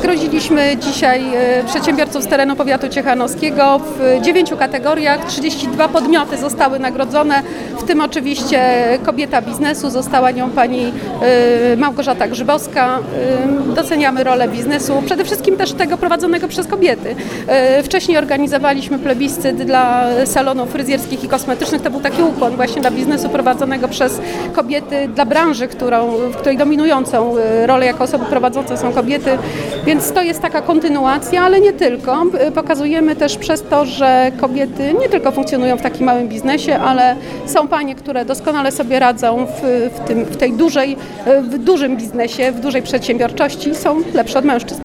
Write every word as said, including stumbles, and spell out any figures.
Nagrodziliśmy dzisiaj przedsiębiorców z terenu powiatu ciechanowskiego w dziewięciu kategoriach. trzydzieści dwa podmioty zostały nagrodzone, w tym oczywiście kobieta biznesu, została nią pani Małgorzata Grzybowska. Doceniamy rolę biznesu, przede wszystkim też tego prowadzonego przez kobiety. Wcześniej organizowaliśmy plebiscyt dla salonów fryzjerskich i kosmetycznych. To był taki ukłon właśnie dla biznesu prowadzonego przez kobiety, dla branży, którą, w której dominującą rolę jako osoby prowadzące są kobiety, więc to jest taka kontynuacja, ale nie tylko. Pokazujemy też przez to, że kobiety nie tylko funkcjonują w takim małym biznesie, ale są panie, które doskonale sobie radzą w, w, tym, w tej dużej, w dużym biznesie, w dużej przedsiębiorczości, są lepsze od mężczyzn.